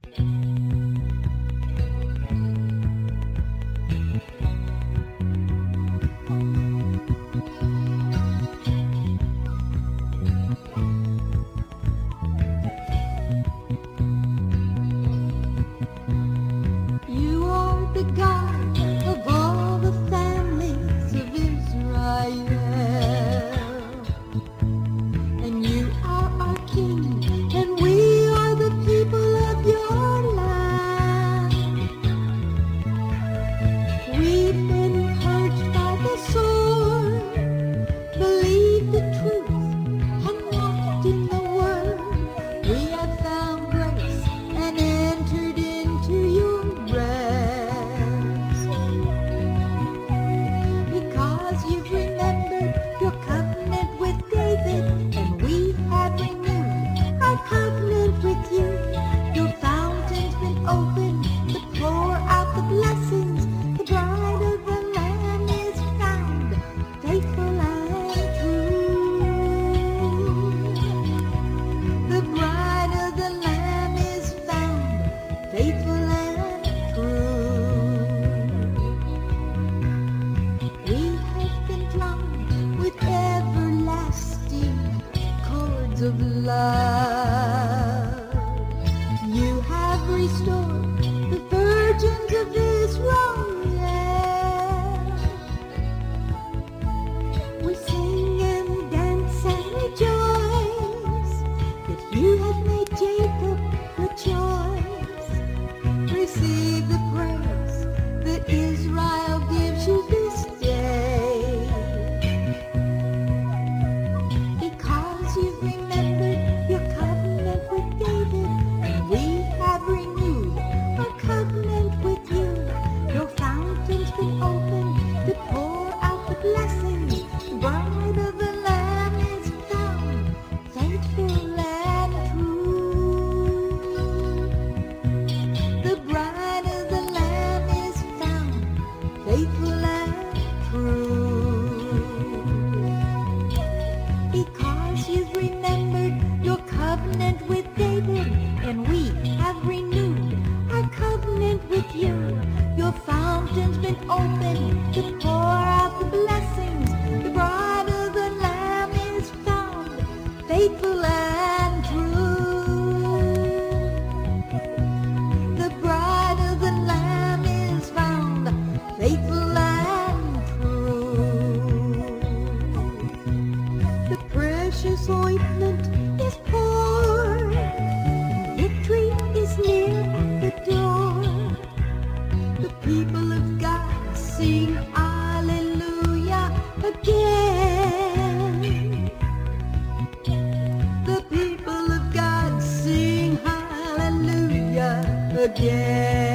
of love. You have restored the virgins of Israel. We sing and dance and rejoice that you have made Jacob rejoice. Receive the praise that Israel gives you this day, because you've remembered your covenant with David, and we have renewed our covenant with you. Your fountain's been opened to pour out the blessings. The bride of the Lamb is found, faithful and true. The bride of the Lamb is found, faithful and true. Because you've remembered your covenant with David, and we have renewed our covenant with you. Your fountain's been opened to pour out the blessings. The bride of the Lamb is found, faithful and true. The bride of the Lamb is found, faithful and true. The precious ointment is poured, victory is near at the door. The people of God sing hallelujah again. The people of God sing hallelujah again.